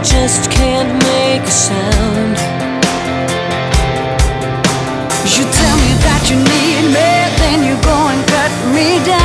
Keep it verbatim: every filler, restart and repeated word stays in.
just can't make a sound. You tell me that you need me, then you go and cut me down.